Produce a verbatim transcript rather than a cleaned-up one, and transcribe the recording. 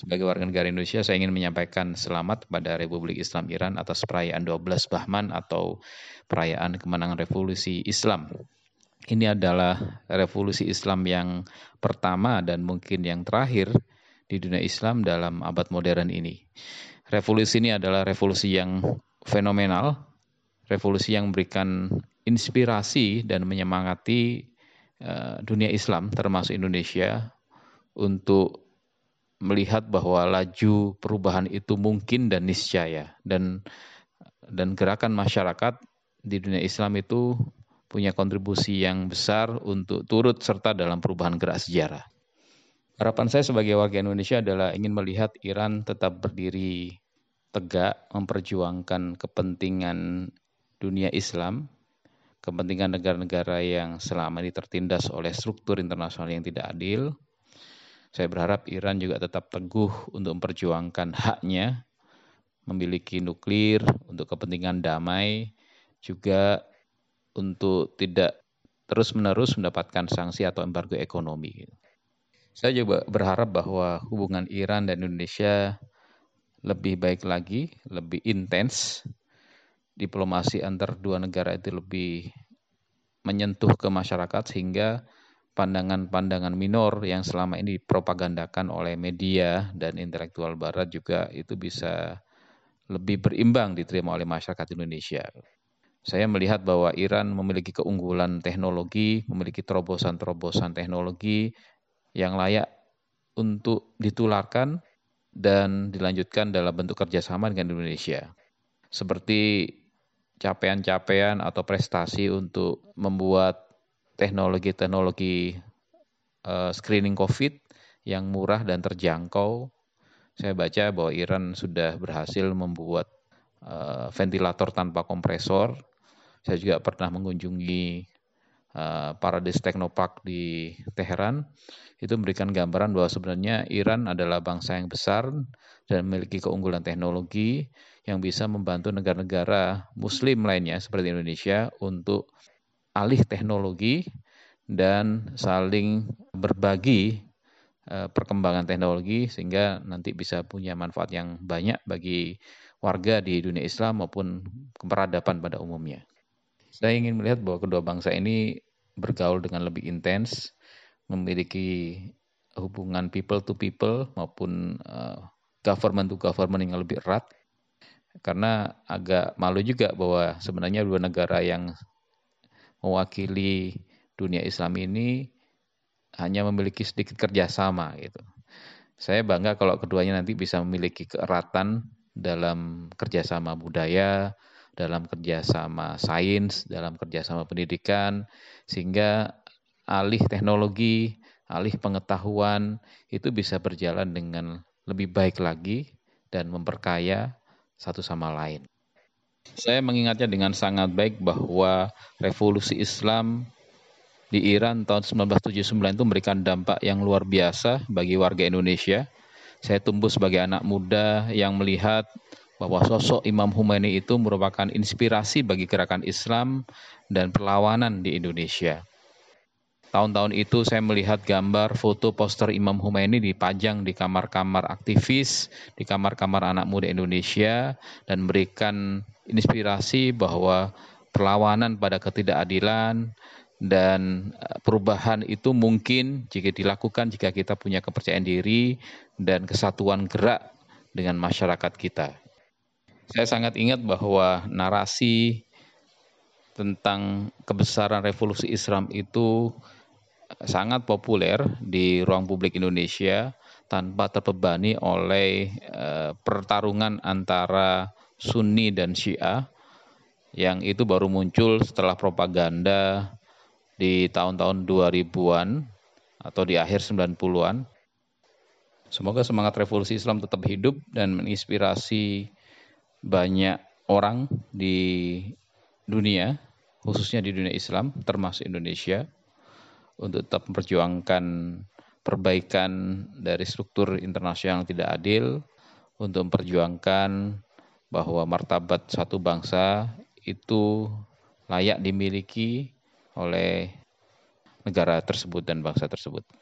Sebagai warga negara Indonesia, saya ingin menyampaikan selamat kepada Republik Islam Iran atas perayaan dua belas Bahman atau perayaan kemenangan revolusi Islam. Ini adalah revolusi Islam yang pertama dan mungkin yang terakhir di dunia Islam dalam abad modern ini. Revolusi ini adalah revolusi yang fenomenal, revolusi yang memberikan inspirasi dan menyemangati uh, dunia Islam termasuk Indonesia untuk melihat bahwa laju perubahan itu mungkin dan niscaya, dan dan gerakan masyarakat di dunia Islam itu punya kontribusi yang besar untuk turut serta dalam perubahan gerak sejarah. Harapan saya sebagai warga Indonesia adalah ingin melihat Iran tetap berdiri tegak memperjuangkan kepentingan dunia Islam, kepentingan negara-negara yang selama ini tertindas oleh struktur internasional yang tidak adil. Saya berharap Iran juga tetap teguh untuk memperjuangkan haknya memiliki nuklir untuk kepentingan damai, juga untuk tidak terus-menerus mendapatkan sanksi atau embargo ekonomi. Saya juga berharap bahwa hubungan Iran dan Indonesia lebih baik lagi, lebih intens. Diplomasi antar dua negara itu lebih menyentuh ke masyarakat sehingga pandangan-pandangan minor yang selama ini dipropagandakan oleh media dan intelektual barat juga itu bisa lebih berimbang diterima oleh masyarakat Indonesia. Saya melihat bahwa Iran memiliki keunggulan teknologi, memiliki terobosan-terobosan teknologi yang layak untuk ditularkan dan dilanjutkan dalam bentuk kerjasama dengan Indonesia. Seperti capaian-capaian atau prestasi untuk membuat teknologi-teknologi uh, screening COVID yang murah dan terjangkau. Saya baca bahwa Iran sudah berhasil membuat uh, ventilator tanpa kompresor. Saya juga pernah mengunjungi uh, Paradise Technopark di Teheran. Itu memberikan gambaran bahwa sebenarnya Iran adalah bangsa yang besar dan memiliki keunggulan teknologi yang bisa membantu negara-negara Muslim lainnya seperti Indonesia untuk alih teknologi dan saling berbagi uh, perkembangan teknologi sehingga nanti bisa punya manfaat yang banyak bagi warga di dunia Islam maupun keperadaban pada umumnya. Saya ingin melihat bahwa kedua bangsa ini bergaul dengan lebih intens, memiliki hubungan people to people maupun uh, government to government yang lebih erat. Karena agak malu juga bahwa sebenarnya dua negara yang mewakili dunia Islam ini hanya memiliki sedikit kerjasama gitu. Saya bangga kalau keduanya nanti bisa memiliki keeratan dalam kerjasama budaya, dalam kerjasama sains, dalam kerjasama pendidikan, sehingga alih teknologi, alih pengetahuan itu bisa berjalan dengan lebih baik lagi dan memperkaya satu sama lain. Saya mengingatnya dengan sangat baik bahwa revolusi Islam di Iran tahun sembilan belas tujuh puluh sembilan itu memberikan dampak yang luar biasa bagi warga Indonesia. Saya tumbuh sebagai anak muda yang melihat bahwa sosok Imam Khomeini itu merupakan inspirasi bagi gerakan Islam dan perlawanan di Indonesia. Tahun-tahun itu saya melihat gambar foto poster Imam Khomeini dipajang di kamar-kamar aktivis, di kamar-kamar anak muda Indonesia, dan memberikan inspirasi bahwa perlawanan pada ketidakadilan dan perubahan itu mungkin jika dilakukan jika kita punya kepercayaan diri dan kesatuan gerak dengan masyarakat kita. Saya sangat ingat bahwa narasi tentang kebesaran revolusi Islam itu sangat populer di ruang publik Indonesia tanpa terbebani oleh uh, pertarungan antara Sunni dan Syiah yang itu baru muncul setelah propaganda di tahun-tahun dua ribuan atau di akhir sembilan puluhan. Semoga semangat revolusi Islam tetap hidup dan menginspirasi banyak orang di dunia, khususnya di dunia Islam, termasuk Indonesia, untuk tetap memperjuangkan perbaikan dari struktur internasional yang tidak adil, untuk memperjuangkan bahwa martabat satu bangsa itu layak dimiliki oleh negara tersebut dan bangsa tersebut.